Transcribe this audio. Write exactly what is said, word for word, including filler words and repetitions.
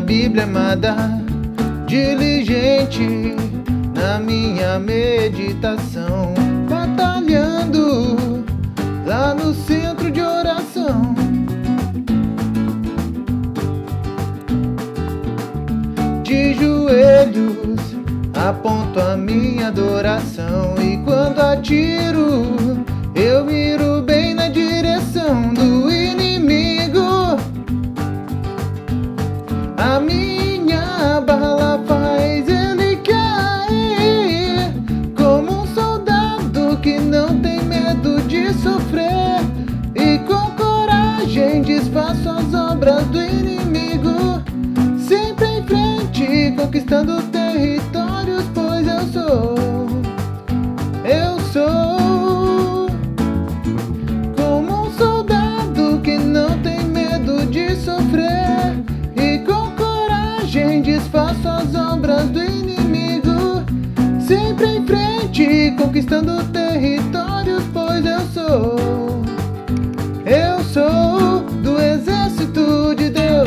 Bíblia amada, diligente na minha meditação, batalhando lá no centro de oração. De joelhos aponto a minha adoração, e quando atiro eu miro bem na direção do inimigo. A minha bala faz ele cair, como um soldado que não tem medo de sofrer, e com coragem desfaço as obras do inimigo, sempre em frente, conquistando territórios, pois eu sou, eu sou como um soldado que não tem medo de sofrer, e com coragem desfaço as obras do inimigo, sempre em frente, conquistando territórios, pois eu sou, eu sou do exército de Deus.